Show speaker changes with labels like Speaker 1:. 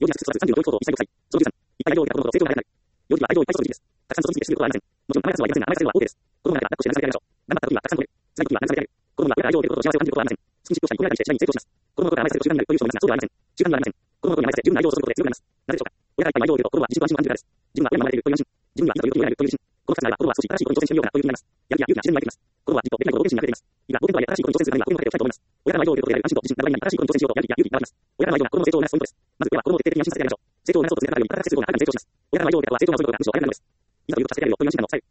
Speaker 1: 幼児が出生育つ35教育等1歳5歳。その13、一回幼児が子供と成長が早くなる。幼児は愛情をいっぱい注ぐ時期です。たくさん人と続きして知ることはありません。もちろん甘やかすはやりませんが、甘やかせるは OK です。子供が抱っこして慰めてあげましょう。頑張った時にはたくさん褒める。辛い時は慰めてあげる。子供が親が愛情を受けることと幸せを感じることはありません。スキンシップをしたり、褒められたりして次第に成長します。子供のことが甘やかされると習慣になるという人もいますが、そうではありません。習慣にはありません。子供のことに甘やかせ、十分な愛情を注ぐことで強くなります。なぜでしょうか。親がいっぱい愛情を受けると子供は自信と安心を感じるからです。自分は親に守られているという安心。自分にはいざという時に会えるという自信。この二つがあれば子供は少し新しいことに挑戦してみようかなという気になります。やる気や勇気が自然に湧いてきます。子供はじっとできないことを決心が出ています。いや、冒険とはいえ新しいことに挑戦するためには声をかけておきたいと思います。親からの愛情を受けることで得られる安心と自信、なる場合に新しいことに挑戦しようとやる気や勇気が湧きます。親からの愛情が子供の成長を促すポイントです。まず親は子供を徹底的に安心させてあげましょう。成長を促そうとする中でより働かせるような成長をします。親からの愛情を受けたら子供は成長することがむしろ早くなるのです。いざということさせてあげるよという安心感の抑える。